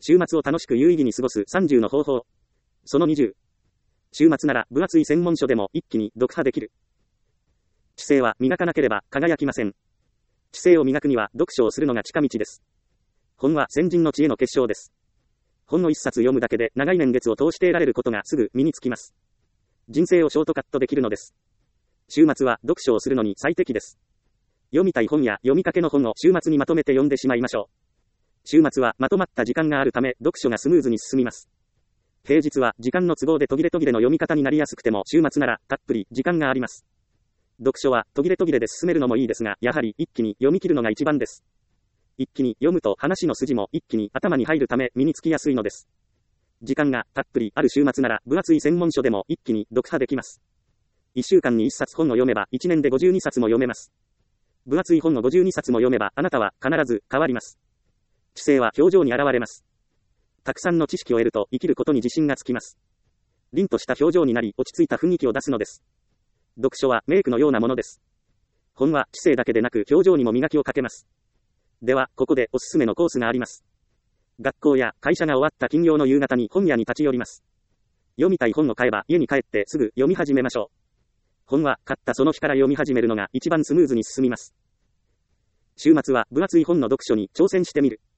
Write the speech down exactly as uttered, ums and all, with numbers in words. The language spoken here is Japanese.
週末を楽しく有意義に過ごすさんじゅうの方法。そのにじゅう。週末なら分厚い専門書でも一気に読破できる。知性は磨かなければ輝きません。知性を磨くには読書をするのが近道です。本は先人の知恵の結晶です。本を一冊読むだけで長い年月を通して得られることがすぐ身につきます。人生をショートカットできるのです。週末は読書をするのに最適です。読みたい本や読みかけの本を週末にまとめて読んでしまいましょう。週末はまとまった時間があるため読書がスムーズに進みます。平日は時間の都合で途切れ途切れの読み方になりやすくても週末ならたっぷり時間があります。読書は途切れ途切れで進めるのもいいですが、やはり一気に読み切るのが一番です。一気に読むと話の筋も一気に頭に入るため身につきやすいのです。時間がたっぷりある週末なら分厚い専門書でも一気に読破できます。一週間に一冊本を読めば一年でごじゅうにさつも読めます。分厚い本をごじゅうにさつも読めばあなたは必ず変わります。知性は表情に現れます。たくさんの知識を得ると生きることに自信がつきます。凛とした表情になり落ち着いた雰囲気を出すのです。読書はメイクのようなものです。本は知性だけでなく表情にも磨きをかけます。では、ここでおすすめのコースがあります。学校や会社が終わった金曜の夕方に本屋に立ち寄ります。読みたい本を買えば家に帰ってすぐ読み始めましょう。本は買ったその日から読み始めるのが一番スムーズに進みます。週末は分厚い本の読書に挑戦してみる。